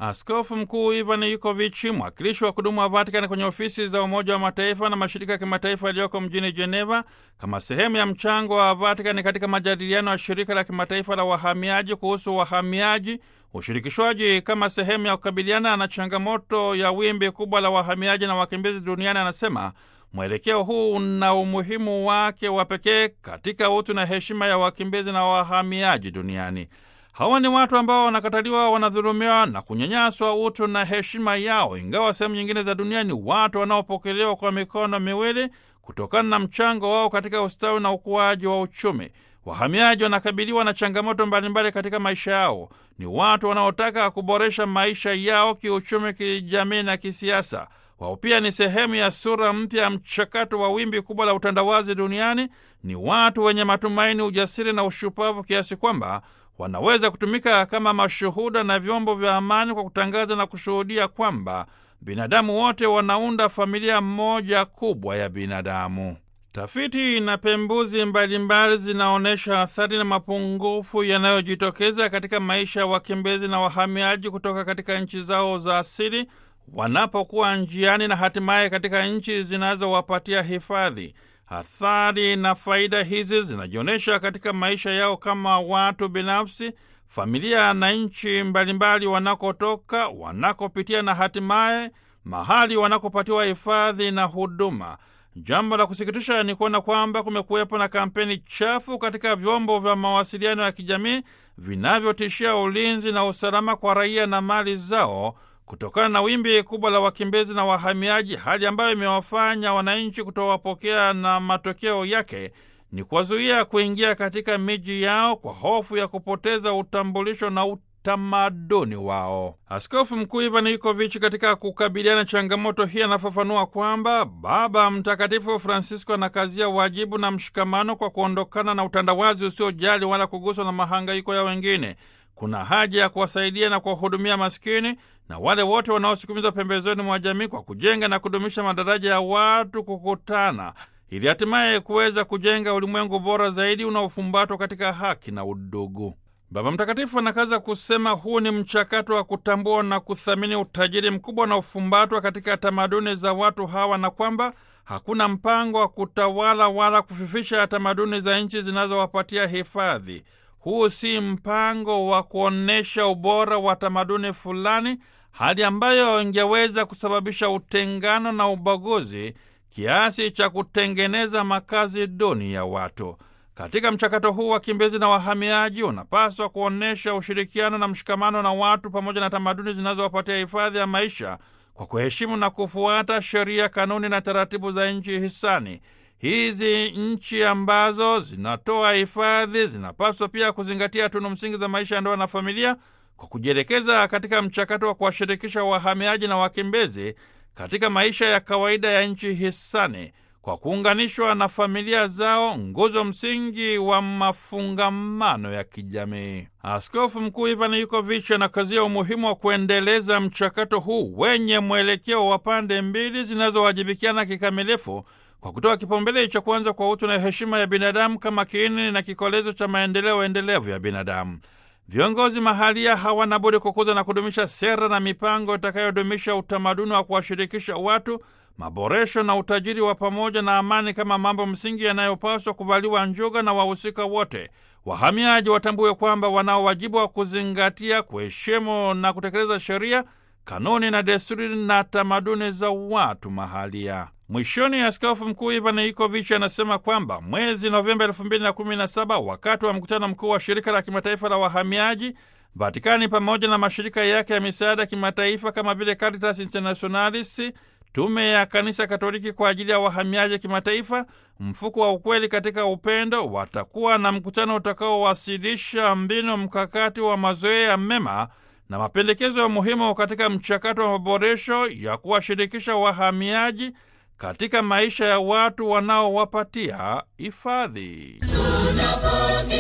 Askofu Mkuu Ivan Yukovic, mwakilishi wa kudumu wa Vatikani kwenye ofisi za Umoja wa Mataifa na mashirika ya kimataifa yaliyoko mjini Geneva, kama sehemu ya mchango wa Vatikani katika majadiliano ya shirika la kimataifa la wahamiaji kuhusu wahamiaji, ushirikishwaji kama sehemu ya kukabiliana na changamoto ya wimbi kubwa la wahamiaji na wakimbizi duniani, anasema mwelekeo huu una umuhimu wake wa pekee katika utu na heshima ya wakimbizi na wahamiaji duniani. Hawa ni watu ambao wanakataliwa, wanadhulumiwa na kunyanyaswa utu na heshima yao, ingawa sehemu nyingine za dunia ni watu wanaopokelewa kwa mikono miwili kutokana na mchango wao katika ustawi na ukuaji wa uchumi. Wahamiaji wanakabiliwa na changamoto mbalimbali katika maisha yao. Ni watu wanaotaka kuboresha maisha yao kiuchumi, kijamii na kisiasa. Wao pia ni sehemu ya sura mpya ya mchakato wa wimbi kubwa la utandawazi duniani. Ni watu wenye matumaini, ujasiri na ushupavu kiasi kwamba wanaweza kutumika kama mashuhuda na vyombo vya amani kwa kutangaza na kushuhudia kwamba binadamu wote wanaunda familia moja kubwa ya binadamu. Tafiti na pembuzi mbalimbali zinaonyesha athari na mapungufu yanayojitokeza katika maisha ya wakimbizi na wahamiaji kutoka katika nchi zao za asili wanapokuwa njiani na hatimaye katika nchi zinazowapatia hifadhi. Athari na faida hizi zinajionyesha katika maisha yao kama watu binafsi, familia na nchi mbalimbali wanakotoka, wanakopitia na hatimaye mahali wanakopatiwa hifadhi na huduma. Jambo la kusikitisha ni kuona kwamba kumekuwepo na kampeni chafu katika vyombo vya mawasiliano ya kijamii vinavyotishia ulinzi na usalama kwa raia na mali zao kutokana na wimbi kubwa la wakimbizi na wahamiaji, hali ambayo imewafanya wananchi kutowapokea na matokeo yake ni kuwazuia kuingia katika miji yao kwa hofu ya kupoteza utambulisho na utamaduni wao. Askofu Mkuu Ivan Yukovic katika kukabiliana changamoto hii anafafanua kwamba Baba Mtakatifu Francisco anakazia wajibu na mshikamano kwa kuondokana na utandawazi usiojali wala kuguswa na mahangaiko ya wengine. Kuna haja ya kuwasaidia na kuwahudumia maskini na wale wote wanaosukumizwa pembezoni mwa jamii kwa kujenga na kudumisha madaraja ya watu kukutana ili hatimaye kuweza kujenga ulimwengu bora zaidi unaofumbatwa katika haki na udugu. Baba Mtakatifu anakaza kusema huu ni mchakato wa kutambua na kuthamini utajiri mkubwa unaofumbatwa katika tamaduni za watu hawa na kwamba hakuna mpango wa kutawala wala kufifisha tamaduni za nchi zinazowapatia hifadhi. Huu si mpango wa kuonesha ubora wa tamaduni fulani, hali ambayo ingeweza kusababisha utengano na ubaguzi kiasi cha kutengeneza makazi duni ya watu. Katika mchakato huu, wakimbizi na wahamiaji unapaswa kuonesha ushirikiano na mshikamano na watu pamoja na tamaduni zinazowapatia hifadhi ya maisha kwa kuheshimu na kufuata sheria, kanuni na taratibu za nchi hisani. Hizi nchi ambazo zinatoa hifadhi zinapaswa pia kuzingatia tunu msingi za maisha ya ndoa na familia kwa kujielekeza katika mchakato wa kuwashirikisha wahamiaji na wakimbizi katika maisha ya kawaida ya nchi hisani kwa kuunganishwa na familia zao, nguzo msingi wa mafungamano ya kijamii. Askofu Mkuu Ivan Yukovic anakazia umuhimu wa kuendeleza mchakato huu wenye mwelekeo wa pande mbili zinazowajibikiana kikamilifu kwa kutoa kipaumbele cha kwanza kwa utu na heshima ya binadamu kama kiini na kikolezo cha maendeleo endelevu ya binadamu. Viongozi mahalia hawana budi kukuza na kudumisha sera na mipango itakayodumisha utamaduni wa kuwashirikisha watu, maboresho na utajiri wa pamoja na amani kama mambo msingi yanayopaswa kuvaliwa njuga na wahusika wote. Wahamiaji watambue kwamba wanao wajibu wa kuzingatia, kuheshimu na kutekeleza sheria, kanuni na desturi na tamaduni za watu mahalia. Mwishoni, Askofu Mkuu Ivan Yukovic anasema kwamba mwezi Novemba 2017 wakati wa mkutano mkuu wa shirika la kimataifa la wahamiaji, Vatikani pamoja na mashirika yake ya misaada kimataifa kama vile Caritas Internationalis, Tume ya Kanisa Katoliki kwa ajili ya wahamiaji kimataifa, Mfuko wa Ukweli katika Upendo watakuwa na mkutano utakaowasilisha mbinu mkakati wa mazoea mema na mapendekezo ya muhimu katika mchakato wa maboresho ya kuwashirikisha wahamiaji katika maisha ya watu wanaowapatia hifadhi.